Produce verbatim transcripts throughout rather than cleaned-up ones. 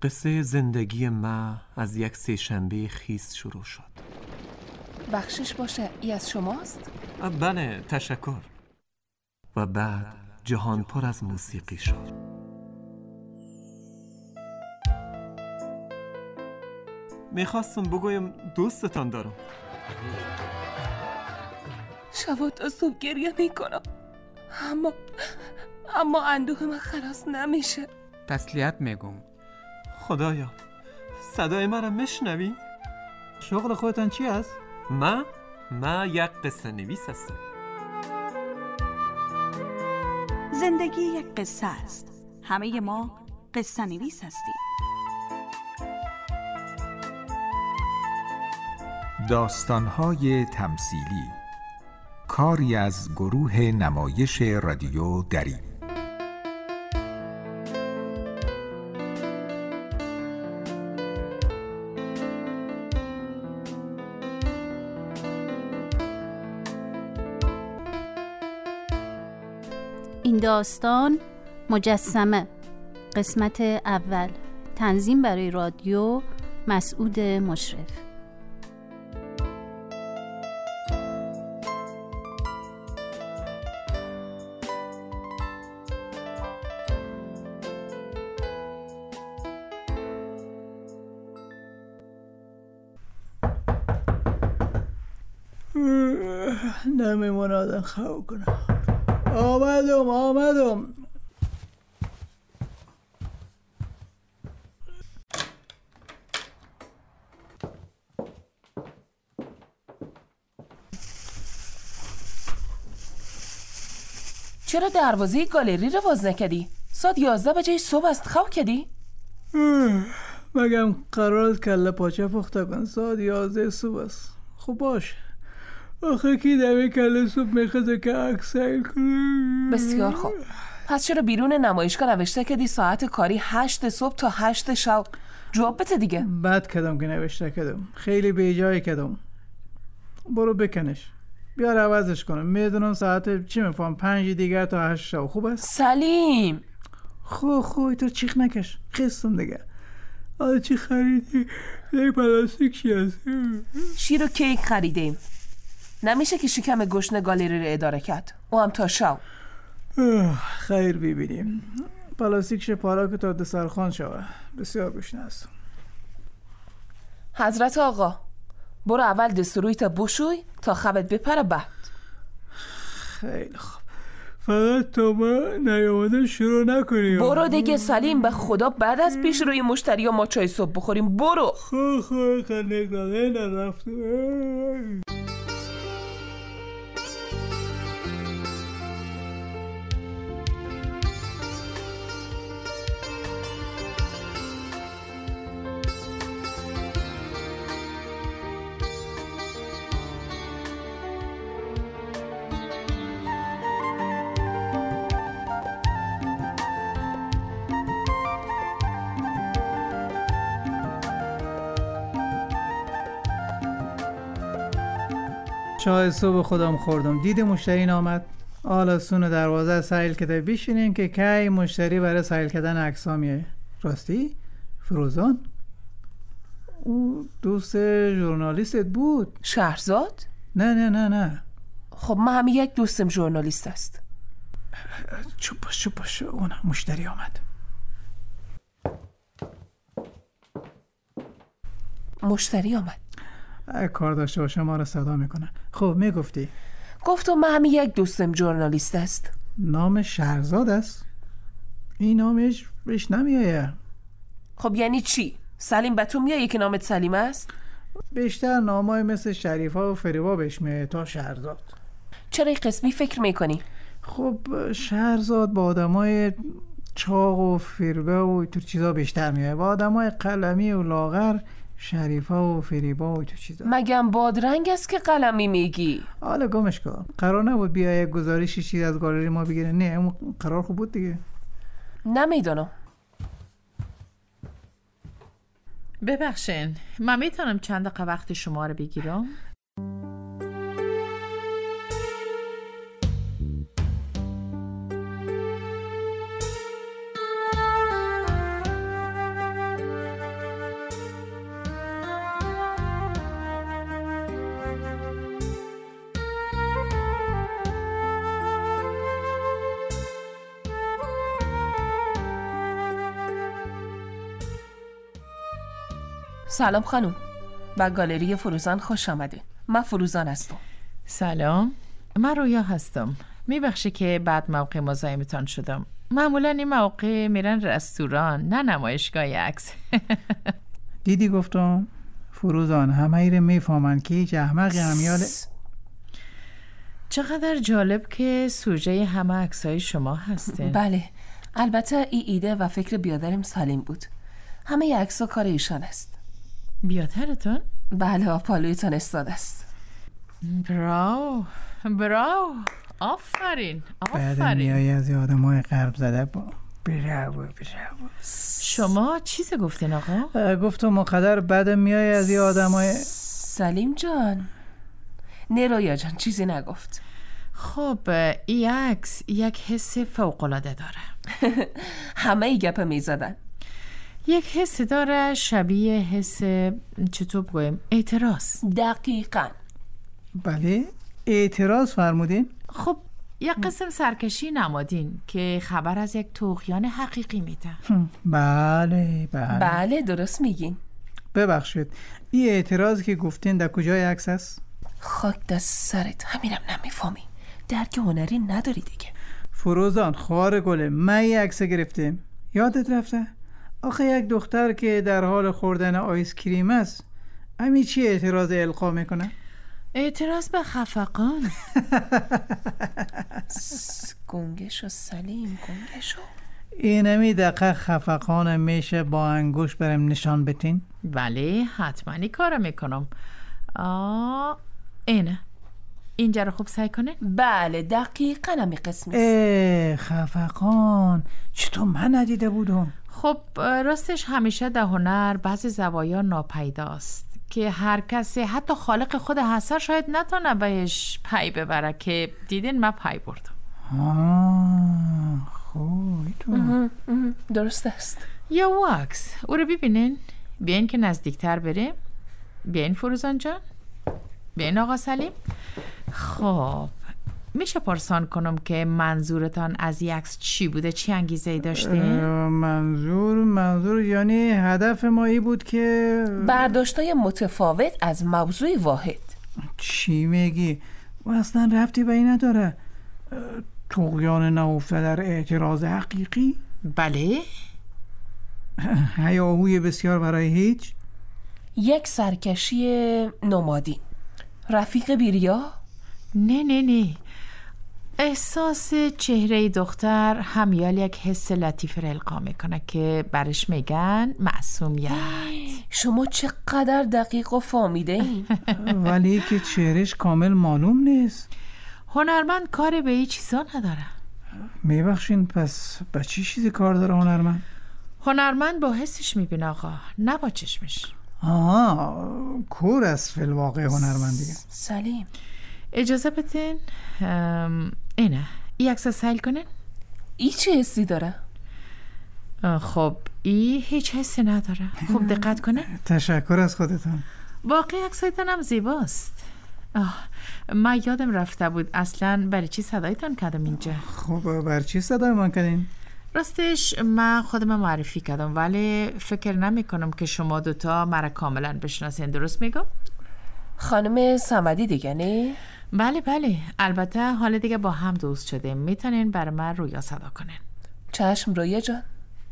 قصه زندگی ما از یک سه‌شنبه خیس شروع شد. بخشش باشه، ای از شماست؟ بله، تشکر. و بعد جهان پر از موسیقی شد. میخواستم بگویم دوستتان دارم. شبا تا صبح گریه میکنم، اما اما اندوه من خلاص نمیشه. تسلیت میگم. خدایا، صدای مرا میشنوی؟ شغل خودتان چی است؟ ما ما یک قصه نویس هستم. زندگی یک قصه است. همه ما قصه نویس هستیم. داستان‌های تمثیلی، کاری از گروه نمایش رادیو دری. این داستان مجسمه، قسمت اول، تنظیم برای رادیو مسعود مشرف. نمیمونه آدم خواب کنم. آمدم آمدم چرا دروازه گالری رو باز نکردی؟ ساعت یازده بجه صبح است، خواب کردی؟ مگم قرار کله پاچه پخته کن ساعت یازده صبح است. خب باشه، آخه کی دمی کله صبح میخواد که عکس سیل کنه؟ بسیار خوب. پس چرا بیرون نمایشگاه نوشته کردی ساعت کاری هشت صبح تا هشت شب؟ جواب بده دیگه. بد کردم که نوشته کردم، خیلی بیجای کردم. برو بکنش، بیار عوضش کنم. میدونم ساعت چی میفهم پنج دیگر تا هشت شب. خوب است؟ سلیم خو خو تو چیخ نکش، خستم دیگه. آده چی خریدی؟ یک پلاستیک چی هست؟ شیر و کیک خریدیم. نمیشه که شکم گشنه گالری رو اداره کرد، او هم تا شب. خیر ببینیم. پلاستیک شه پارا که تا دسترخوان شوه. بسیار گشنه است. حضرت آقا، برو اول دستروی تا بشوی تا خوابت بپره بعد. خیلی خوب، فقط تا ما نیامده شروع نکنیم. برو دیگه سلیم، به خدا بعد از پیش روی مشتری ما چای صبح بخوریم. برو. خو خو خنگاله نرفتم. چای صبح خودم خوردم، دیدی مشتری نامد. حالا سون دروازه سایل کده بشینیم که کی مشتری برای سایل کردن عکس‌ها میاد. راستی؟ فروزان؟ او دوست ژورنالیستت بود؟ شهرزاد؟ نه نه نه نه. خب من هم یک دوستم ژورنالیست است. چوب باش چوب باش، اون مشتری آمد. مشتری آمد. کار داشته باشه ما رو صدا میکنه. خب میگفتی؟ گفتم من هم یک دوستم ژورنالیست است. نام شهرزاد است؟ این نامش بهش نمیایه. خب یعنی چی؟ سلیم به تو میایه که نامت سلیم است؟ بیشتر نامای مثل شریفا و فریبا بهش میایه تا شهرزاد. چرا این قسمی فکر میکنی؟ خب شهرزاد با آدمای چاق و فریبا و تو چیزا بیشتر میایه، با آدمای قلمی و لاغر شریفا و فریبا و تو چیزا. مگم بادرنگ است که قلمی میگی؟ حالا گمش کن. قرار نبود بیا یک گزارشی چیز از گالری ما بگیره؟ نه اون قرار خوب بود دیگه. نمیدونم. ببخشین، من میتونم چند دقیقه وقت شما رو بگیرم؟ سلام خانم. به گالری فروزان خوش آمده. من فروزان هستم. سلام، من رویا هستم. میبخشه که بعد موقع مزاحمتان شدم. معمولا این موقع میرن رستوران، نه نمایشگاه عکس. دیدی گفتم فروزان همه ایره میفهمن که هیچ احمقی همیاله. چقدر جالب که سوژه همه عکسای شما هستین. بله، البته ای ایده و فکر بیادرم سلیم بود. همه عکس‌ها کار ایشان است. بیادرتون؟ بله، آپالویتان استاد است. براو براو، آفرین بعد آفرین. میایی از یه آدم های قرب زده با براو براو. شما چیز گفتین آقا؟ گفتم مقدر بعد میایی از یه آدم های... سلیم جان، نه رویا جان چیزی نگفت. خب این عکس یک حس فوق‌العاده داره. همه ای گپ میزدن. یک حس داره شبیه حس چطور بگویم اعتراض. دقیقاً. بله، اعتراض فرمودین؟ خب یک قسم سرکشی نمادین که خبر از یک طغیان حقیقی میده. بله بله بله درست میگین. ببخشید، این اعتراض که گفتین در کجای عکس است؟ خاک دست سرت، همینم نمیفهمی. درک هنری نداری دیگه. فروزان خوار گله، من این عکس گرفتم. یادت رفته؟ آخه یک دختر که در حال خوردن آیس کریم است، امی چی اعتراض القا میکنه؟ اعتراض به خفقان. گنگشو سلیم، گنگشو. اینمی دقیق خفقان میشه با انگوش برم نشان بتین؟ بله حتما این کارو میکنم. آه اینه، اینجا رو خوب سعی کنه. بله دقیقاً همی قسمی. اه خفقان، چطور من ندیده بودم؟ خب راستش همیشه در هنر بعضی زوایا ناپیداست که هر کسی حتی خالق خود اثر شاید نتونه بهش پی ببره، که دیدین من پی بردم. آه خوب تو درست است. یا واکس او رو ببینین. بیاین که نزدیکتر بریم. بیاین فروزان جان، بیاین آقا سلیم. خب میشه پرسان کنم که منظورتان از این عکس چی بوده؟ چی انگیزه ای داشتین؟ منظور منظور یعنی هدف ما ای بود که برداشتای متفاوت از موضوع واحد. چی میگی؟ و اصلا ربطی به این نداره. طغیان نهفته در اعتراض حقیقی؟ بله. هیاهوی بسیار برای هیچ؟ یک سرکشی نمادین. رفیق بیریا؟ نه نه نه، احساس چهره دختر همیال یک حس لطیف را القا میکنه که برش میگن معصومیت. شما چقدر دقیق و فهمیده این؟ ولی که چهرش کامل معلوم نیست. هنرمند کار به این چیزا نداره. میبخشین، پس با چی چیزی کار داره هنرمند؟ هنرمند با حسش میبینه آقا، نه با چشمش. آها، کور است فی الواقع هنرمند دیگه. سلیم اجازه بدین اینه ای عکس سیل کنین. ای چه حسی داره؟ خب ای هیچ حسی نداره. خوب دقت کنه. تشکر از خودتان. واقعی عکسایتان هم زیباست. آه، من یادم رفته بود اصلا برای چی صدایتان کردم اینجا. خب برای چی صدای من کردین؟ راستش من خودم معرفی کردم، ولی فکر نمی کنم که شما دوتا مرا کاملا بشناسین. درست میگم؟ خانم صمدی دیگه نه؟ بله بله، البته حالا دیگه با هم دوست شده. میتونین برای من رویا صدا کنین. چشم رویا جان.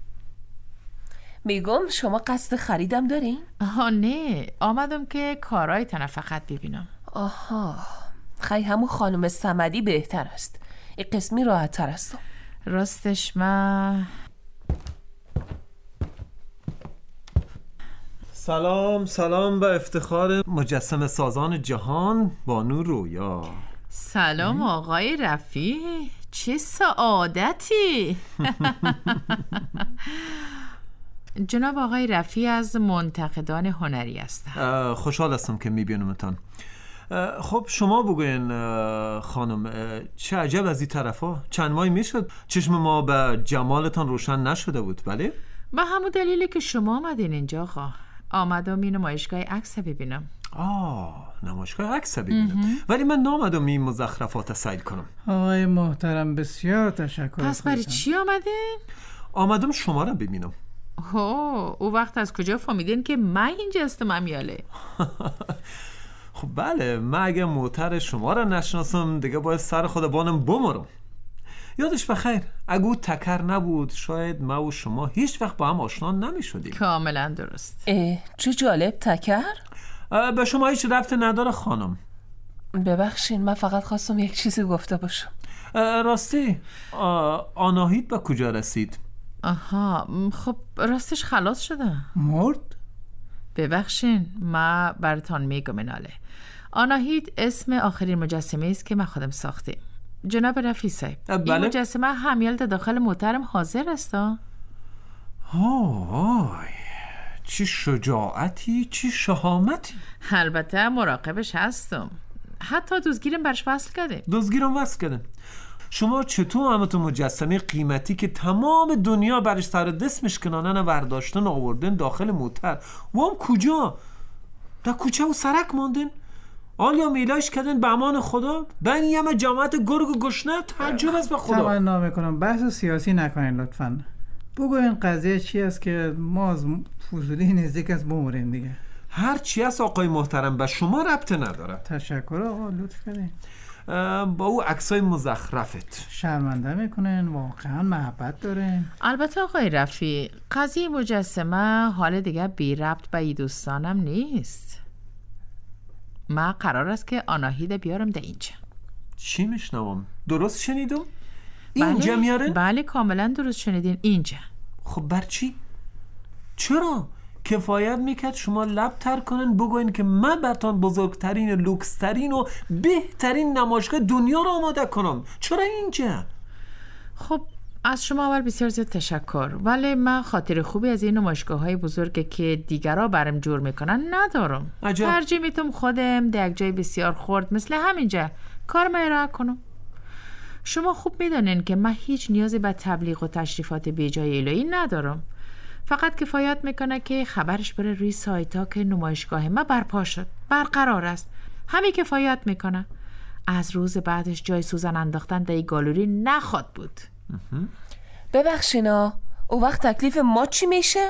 میگم شما قصد خریدم دارین؟ آها نه، آمدم که کارایتان فقط ببینم. آها، خیلی همون خانم صمدی بهتر است. این قسمی راحت تر است. راستش من سلام سلام به افتخار مجسم سازان جهان بانو رویا. سلام آقای رفیع، چه سعادتی. جناب آقای رفیع از منتقدان هنری هستم. خوشحال هستم که میبینمتان. خب شما بگوین خانم، چه عجب از این طرفا چند ماهی میشد چشم ما به جمالتان روشن نشده بود. بله؟ به همون دلیلی که شما آمدین اینجا آقا. آمدم این نمایشگاه عکس ببینم. آه، نمایشگاه عکس ببینم. ولی من نامدم این مزخرفات سیل کنم. آقای محترم بسیار تشکر. پس برای چی آمدین؟ آمدم شما را ببینم. هو او وقت از کجا فهمیدین که من اینجا هستم امیاله؟ خب بله، من اگه موتر شما را نشناسم دیگه باید سر خود بانم بمرم. یادش بخیر، اگه او تکر نبود شاید ما و شما هیچ وقت با هم آشنا نمی شدیم. کاملا درست. اه، چه جالب. تکر؟ به شما هیچ ربطی نداره خانم. ببخشین، من فقط خواستم یک چیزی گفته باشم. راستی آناهید به کجا رسید؟ آها، خب راستش خلاص شده. مرد؟ ببخشین، من براتان میگم مناله. آناهید اسم آخرین مجسمه است که من خودم ساختیم. جناب رفیع صاحب، بله؟ این مجسمه همیال داخل موترم حاضر است. آی چی شجاعتی، چی شهامتی. البته مراقبش هستم، حتی دوزگیرم برش وصل کرده. دوزگیرم وصل کرده. شما چطور همه تو مجسمه قیمتی که تمام دنیا برش سر دست میشکنانن ورداشتن آوردن داخل موتر و هم کجا؟ در کوچه و سرک ماندن؟ آلیا میلاش کردن به امان خدا؟ بین یه جماعت گرگ و گشنه تعجب است به خدا. تمنا میکنم بحث سیاسی نکنین لطفاً. بگوین قضیه چی است که ما از فضولی نزدیک است بموریم دیگه. هر چی است آقای محترم، به شما ربط نداره. تشکر آقا، لطف کردین. با او عکسای مزخرفت شرمنده میکنن، واقعا محبت دارن. البته آقای رفیع، قضیه مجسمه حال دیگه بی ربط به ای دوستانم نیست. من قرار است که آناهید بیارم ده اینجا. چی میشنوم؟ درست شنیدم؟ اینجا بله، میارن؟ بله کاملا درست شنیدین، اینجا. خب بر چی؟ چرا؟ کفایت میکرد شما لب تر کنن بگوین که من براتون بزرگترین، لوکسترین و بهترین نمایشگاه دنیا رو آماده کنم. چرا اینجا؟ خب از شما اول بسیار زیاد تشکر، ولی من خاطر خوبی از این نمایشگاه های بزرگ که دیگرها برم جور میکنن ندارم. عجب. ترجیح میتونم خودم در یک جای بسیار خرد مثل همینجا کار من ارائه کنم. شما خوب میدونین که من هیچ نیازی به تبلیغ و تشریفات بیجای الهی ندارم. فقط کفایت میکنه که خبرش بره روی سایت ها که نمایشگاه ما برپا شد، برقرار است. همین کفایت میکنه. از روز بعدش جای سوزن انداختن در این گالری نخواد بود. ببخشینا، او وقت تکلیف ما چی میشه؟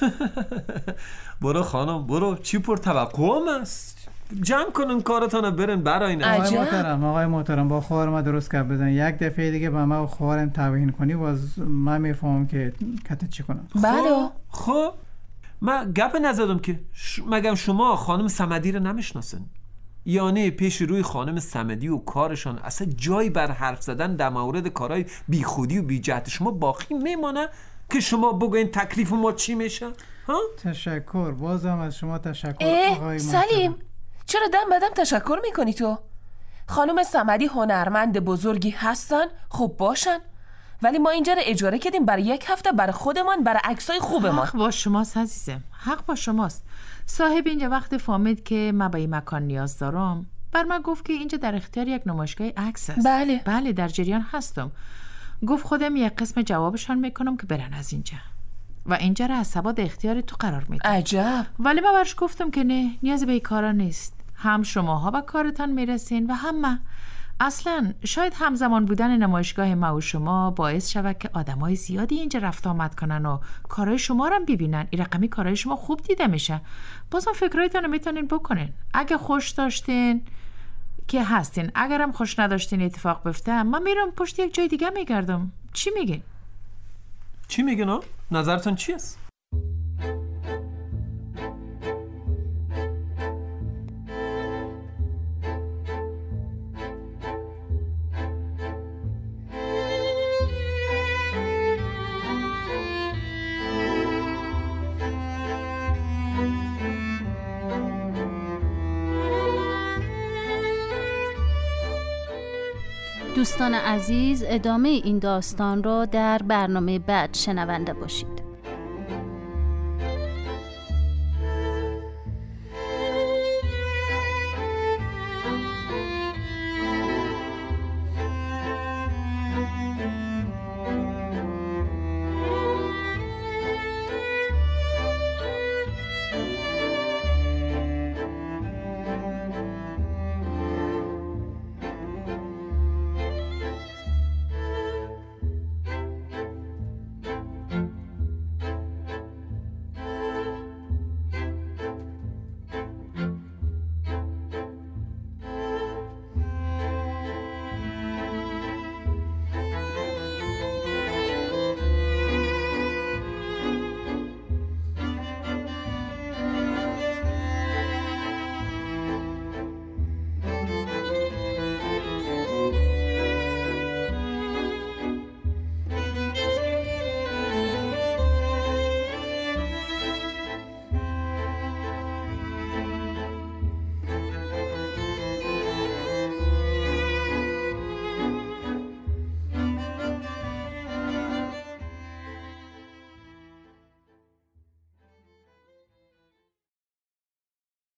برو خانم برو، چی پر توقعم است. جمع کنن کارتانو برن برای نه. آقای محترم آقای محترم با خواهر ما درست کرد بزن. یک دفعه دیگه با ما و خواهرم توهین کنی باز من میفهمم که کته چی کنم. بله. خب من گپ نزدم که ش... مگم شما خانم صمدی رو نمیشناسن؟ یعنی پیش روی خانم صمدی و کارشان اصلا جای بر حرف زدن در مورد کارهای بیخودی و بیجهت شما باقی میمانه که شما بگوین تکلیف ما چی میشه؟ ها؟ تشکر، بازم از شما تشکر آقای سلیم. چرا دم بدم تشکر میکنی تو؟ خانم صمدی هنرمند بزرگی هستن، خب باشن، ولی ما اینجا رو اجاره کردیم برای یک هفته برای خودمان، برای عکسای خوبمان. حق با شماست عزیزم، حق با شماست. صاحب اینجا وقتی فهمید که من به این مکان نیاز دارم بر من گفت که اینجا در اختیار یک نمایشگاه عکس است. بله بله در جریان هستم. گفت خودم یک قسم جوابشان میکنم که برن از اینجا و اینجا را از سباد اختیار تو قرار میدم. عجب. ولی من برش گفتم که نه، نیازی به این کارا نیست. هم شماها به کارتان میرسین و هم من. اصلا شاید همزمان بودن نمایشگاه ما و شما باعث شود که آدمای زیادی اینجا رفت آمد کنن و کارهای شما رو هم ببینن. این رقمی کارهای شما خوب دیده میشه. بازم فکرایتان رو میتونین بکنین. اگه خوش داشتین که هستین، اگرم خوش نداشتین اتفاق بیفته من میرم پشت یک جای دیگه میگردم. چی میگین؟ چی میگین ها؟ نظرتون چی است؟ دوستان عزیز، ادامه این داستان را در برنامه بعد شنونده باشید.